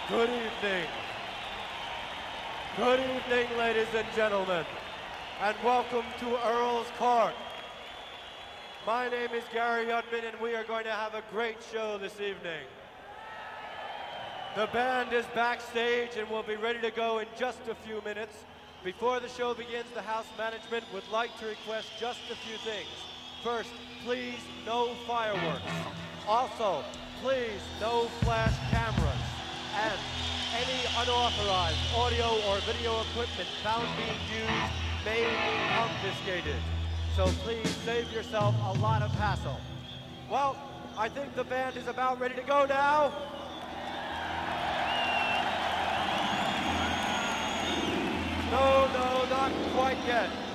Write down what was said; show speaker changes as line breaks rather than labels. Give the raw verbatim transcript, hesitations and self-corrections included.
Good evening. Good evening, ladies and gentlemen, and welcome to Earl's Court. My name is Gary Udman, and we are going to have a great show this evening. The band is backstage and will be ready to go in just a few minutes. Before the show begins, the house management would like to request just a few things. First, please, no fireworks. Also, please, no flash cameras. And any unauthorized audio or video equipment found being used may be confiscated. So please save yourself a lot of hassle. Well, I think the band is about ready to go now. No, no, not quite yet.